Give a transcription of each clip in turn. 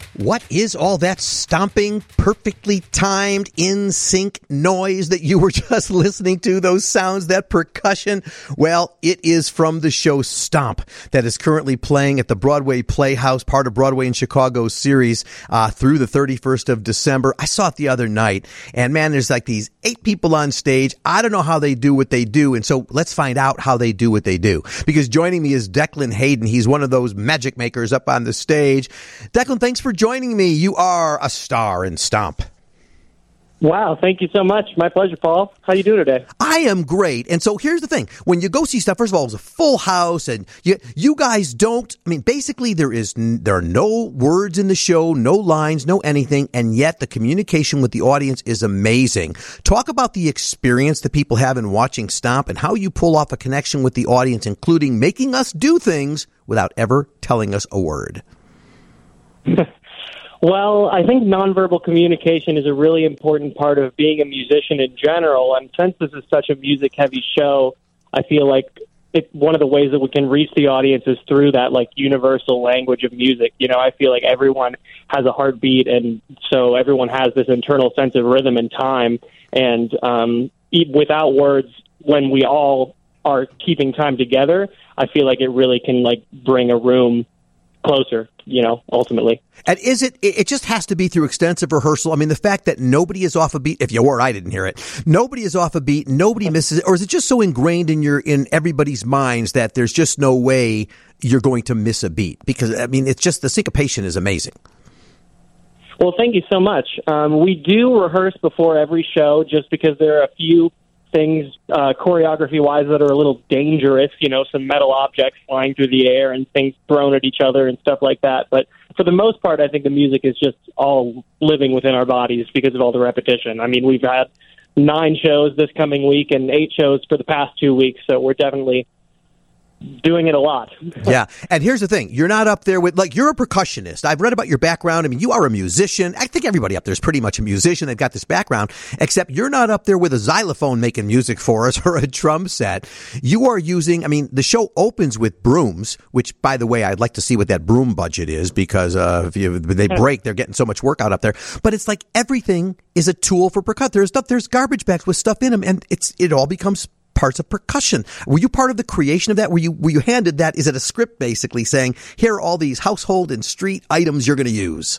What is all that stomping, perfectly timed, in sync noise that you were just listening to? Those sounds, that percussion? Well, it is from the show Stomp that is currently playing at the Broadway Playhouse, part of Broadway in Chicago series, through the 31st of December. I saw it the other night, and man, there's like these 8 people on stage. I don't know how they do what they do, and so let's find out how they do what they do. Because joining me is Declan Hayden. He's one of those magic makers up on the stage. Declan, thanks for joining me. You are a star in Stomp. Wow, thank you so much. My pleasure, Paul. How you doing today? I am great. And so here's the thing. When you go see stuff, first of all, it's a full house, and you guys don't, I mean, basically there are no words in the show, no lines, no anything, and yet the communication with the audience is amazing. Talk about the experience that people have in watching Stomp and how you pull off a connection with the audience, including making us do things without ever telling us a word. Well, I think nonverbal communication is a really important part of being a musician in general. And since this is such a music-heavy show, I feel like one of the ways that we can reach the audience is through that, like, universal language of music. You know, I feel like everyone has a heartbeat, and so everyone has this internal sense of rhythm and time. And without words, when we all are keeping time together, I feel like it really can, like, bring a room closer, you know, ultimately. And is it just has to be through extensive rehearsal? I mean, the fact that nobody is off a beat, if you were, I didn't hear it. Nobody is off a beat, nobody misses it, or is it just so ingrained in everybody's minds that there's just no way you're going to miss a beat? Because, I mean, it's just, the syncopation is amazing. Well, thank you so much. We do rehearse before every show just because there are a few things choreography-wise that are a little dangerous, you know, some metal objects flying through the air and things thrown at each other and stuff like that. But for the most part, I think the music is just all living within our bodies because of all the repetition. I mean, we've had 9 shows this coming week and 8 shows for the past 2 weeks, so we're definitely doing it a lot. Yeah. And here's the thing. You're not up there with, like, you're a percussionist. I've read about your background. I mean, you are a musician. I think everybody up there is pretty much a musician. They've got this background, except you're not up there with a xylophone making music for us or a drum set. You are using, I mean, the show opens with brooms, which, by the way, I'd like to see what that broom budget is, because if they break, they're getting so much work out up there. But it's like everything is a tool for percussion. There's garbage bags with stuff in them, and it all becomes parts of percussion. Were you part of the creation of that? Were you handed that? Is it a script basically saying, here are all these household and street items you're going to use?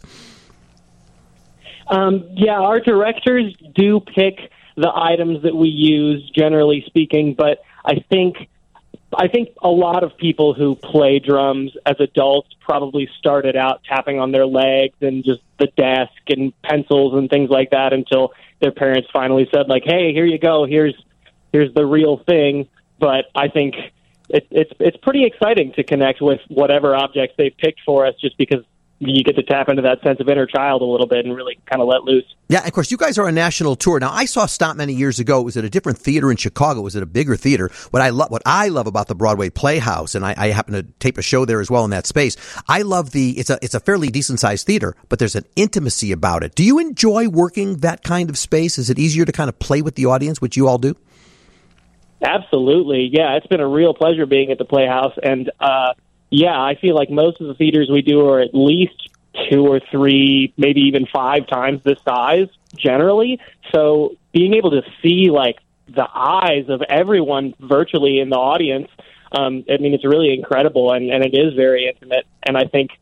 Yeah, our directors do pick the items that we use, generally speaking, but I think a lot of people who play drums as adults probably started out tapping on their legs and just the desk and pencils and things like that until their parents finally said, like, hey, here you go, here's the real thing. But I think it's pretty exciting to connect with whatever objects they've picked for us, just because you get to tap into that sense of inner child a little bit and really kind of let loose. Yeah, of course, you guys are a national tour. Now, I saw Stomp many years ago. It was at a different theater in Chicago. It was at a bigger theater. What I love about the Broadway Playhouse, and I happen to tape a show there as well in that space, I love it's a fairly decent-sized theater, but there's an intimacy about it. Do you enjoy working that kind of space? Is it easier to kind of play with the audience, which you all do? Absolutely. Yeah, it's been a real pleasure being at the Playhouse. And, yeah, I feel like most of the theaters we do are at least 2 or 3, maybe even 5 times this size, generally. So being able to see, like, the eyes of everyone virtually in the audience, I mean, it's really incredible, and it is very intimate. And I think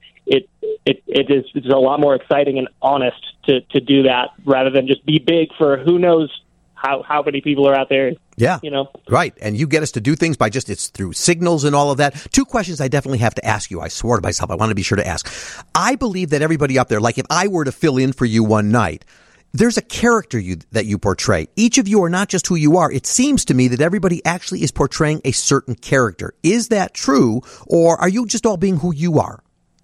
it's a lot more exciting and honest to do that rather than just be big for who knows how many people are out there. Yeah. You know? Right. And you get us to do things by it's through signals and all of that. 2 questions I definitely have to ask you. I swore to myself I want to be sure to ask. I believe that everybody up there, like if I were to fill in for you one night, there's a character that you portray. Each of you are not just who you are. It seems to me that everybody actually is portraying a certain character. Is that true? Or are you just all being who you are?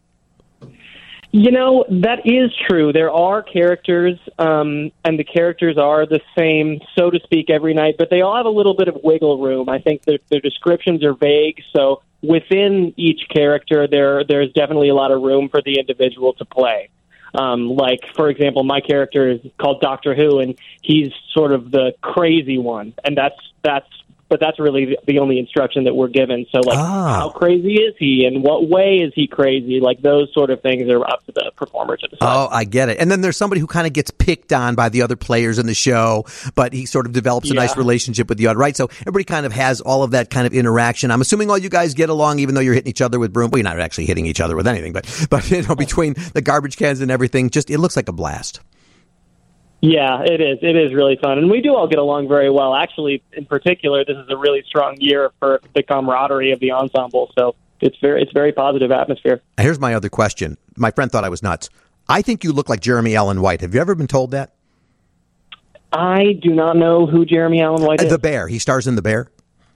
You know, that is true. There are characters, and the characters are the same, so to speak, every night, but they all have a little bit of wiggle room. I think their descriptions are vague, so within each character, there's definitely a lot of room for the individual to play. Like, for example, my character is called Doctor Who, and he's sort of the crazy one, and that's but that's really the only instruction that we're given. So, like, how crazy is he? In what way is he crazy? Like, those sort of things are up to the performer to decide. Oh, I get it. And then there's somebody who kind of gets picked on by the other players in the show, but he sort of develops a nice relationship with the other, right? So everybody kind of has all of that kind of interaction. I'm assuming all you guys get along, even though you're hitting each other with broom. Well, you're not actually hitting each other with anything, but you know, between the garbage cans and everything, just it looks like a blast. Yeah, it is. It is really fun. And we do all get along very well. Actually, in particular, this is a really strong year for the camaraderie of the ensemble. So it's very positive atmosphere. Here's my other question. My friend thought I was nuts. I think you look like Jeremy Allen White. Have you ever been told that? I do not know who Jeremy Allen White is. The Bear. He stars in The Bear.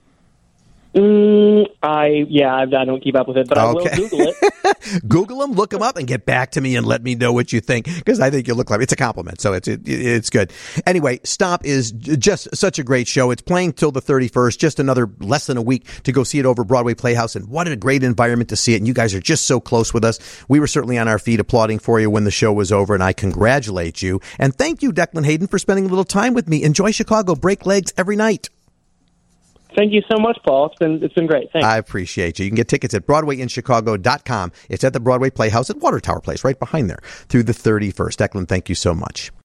I don't keep up with it, but I will Google it. Google him, look him up, and get back to me and let me know what you think, because I think you look like it's a compliment. So it's good. Anyway, Stomp is just such a great show. It's playing till the 31st, just another less than a week to go see it over Broadway Playhouse, and what a great environment to see it. And you guys are just so close with us. We were certainly on our feet applauding for you when the show was over, and I congratulate you. And thank you, Declan Hayden, for spending a little time with me. Enjoy Chicago. Break legs every night. Thank you so much, Paul. It's been great. Thanks. I appreciate you. You can get tickets at BroadwayInChicago.com. It's at the Broadway Playhouse at Water Tower Place, right behind there, through the 31st. Declan, thank you so much.